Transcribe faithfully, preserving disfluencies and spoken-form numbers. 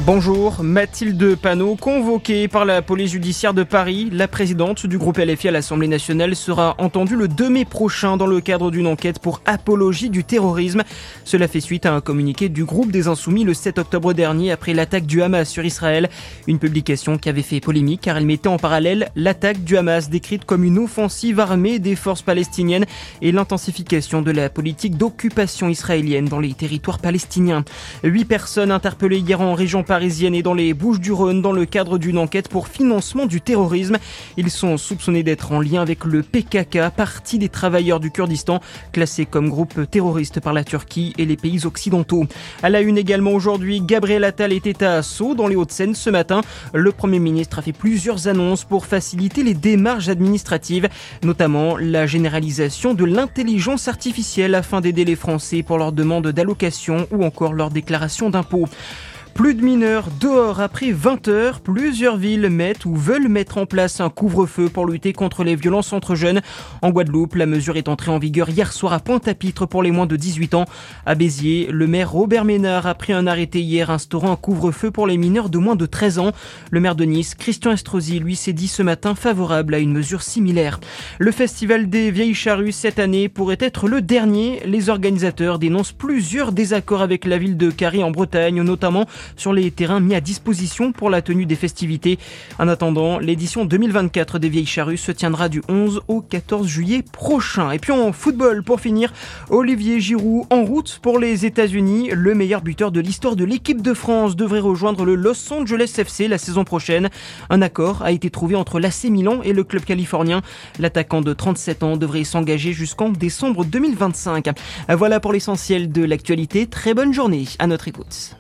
Bonjour, Mathilde Panot, convoquée par la police judiciaire de Paris, la présidente du groupe L F I à l'Assemblée nationale sera entendue le deux mai prochain dans le cadre d'une enquête pour apologie du terrorisme. Cela fait suite à un communiqué du groupe des Insoumis le sept octobre dernier après l'attaque du Hamas sur Israël. Une publication qui avait fait polémique car elle mettait en parallèle l'attaque du Hamas décrite comme une offensive armée des forces palestiniennes et l'intensification de la politique d'occupation israélienne dans les territoires palestiniens. Huit personnes interpellées hier en région parisienne et dans les Bouches-du-Rhône dans le cadre d'une enquête pour financement du terrorisme. Ils sont soupçonnés d'être en lien avec le P K K, Parti des travailleurs du Kurdistan, classé comme groupe terroriste par la Turquie et les pays occidentaux. À la une également aujourd'hui, Gabriel Attal était à Sceaux dans les Hauts-de-Seine ce matin. Le Premier ministre a fait plusieurs annonces pour faciliter les démarches administratives, notamment la généralisation de l'intelligence artificielle afin d'aider les Français pour leurs demandes d'allocation ou encore leur déclaration d'impôt. Plus de mineurs dehors après vingt heures. Plusieurs villes mettent ou veulent mettre en place un couvre-feu pour lutter contre les violences entre jeunes. En Guadeloupe, la mesure est entrée en vigueur hier soir à Pointe-à-Pitre pour les moins de dix-huit ans. À Béziers, le maire Robert Ménard a pris un arrêté hier instaurant un couvre-feu pour les mineurs de moins de treize ans. Le maire de Nice, Christian Estrosi, lui s'est dit ce matin favorable à une mesure similaire. Le festival des Vieilles Charrues cette année pourrait être le dernier. Les organisateurs dénoncent plusieurs désaccords avec la ville de Carry en Bretagne, notamment sur les terrains mis à disposition pour la tenue des festivités. En attendant, l'édition deux mille vingt-quatre des Vieilles Charrues se tiendra du onze au quatorze juillet prochain. Et puis en football, pour finir, Olivier Giroud en route pour les États-Unis. Le meilleur buteur de l'histoire de l'équipe de France devrait rejoindre le Los Angeles F C la saison prochaine. Un accord a été trouvé entre l'A C Milan et le club californien. L'attaquant de trente-sept ans devrait s'engager jusqu'en décembre deux mille vingt-cinq. Voilà pour l'essentiel de l'actualité. Très bonne journée à notre écoute.